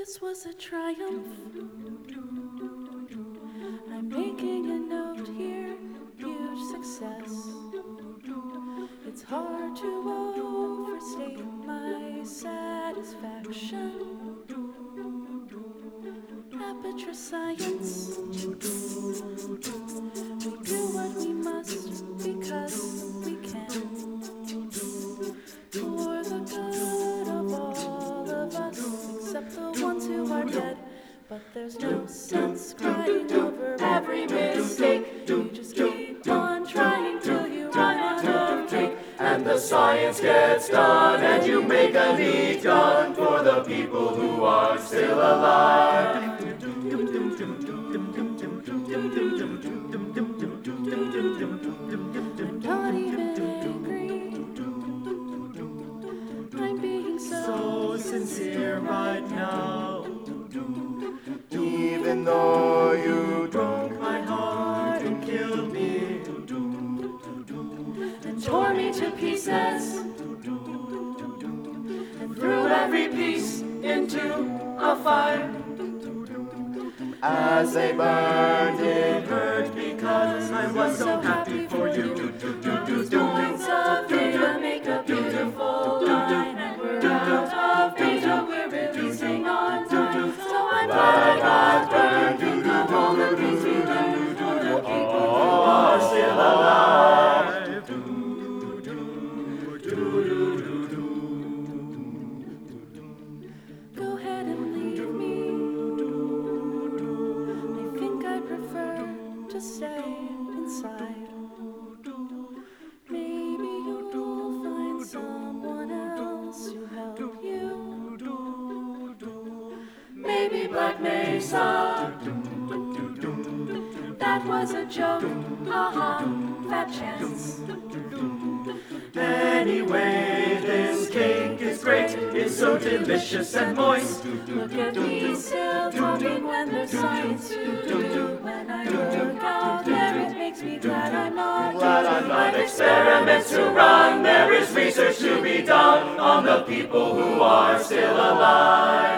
This was a triumph. I'm making a note here, huge success. It's hard to overstate my satisfaction. Aperture science. We do what we must because we can. For the good of all of us, except the ones who are dead. But there's no sense crying over every mistake. You just keep on trying till you run out of cake. And the science gets done, and you make a neat gun for the people who are still alive. I'm not even angry. I'm being so sincere right now. Even though you broke my heart and killed me and tore me to pieces and threw every piece into a fire. as they burned, it hurt because I was so happy for you. Those points of data make a beautiful line, and we're out of data, we're releasing on time. So I'm glad I got burned to all the things we learned for the people who are still alive. Go ahead and leave me. I think I prefer to stay inside. Maybe you'll find someone else to help you. Maybe Black Mesa. That was a joke. Haha, fat chance. Anyway, this cake is great. It's so delicious and moist. Look at me still talking when there's science to do. When I look out there, it makes me glad I'm not Experiments to run. There is research to be done on the people who are still alive.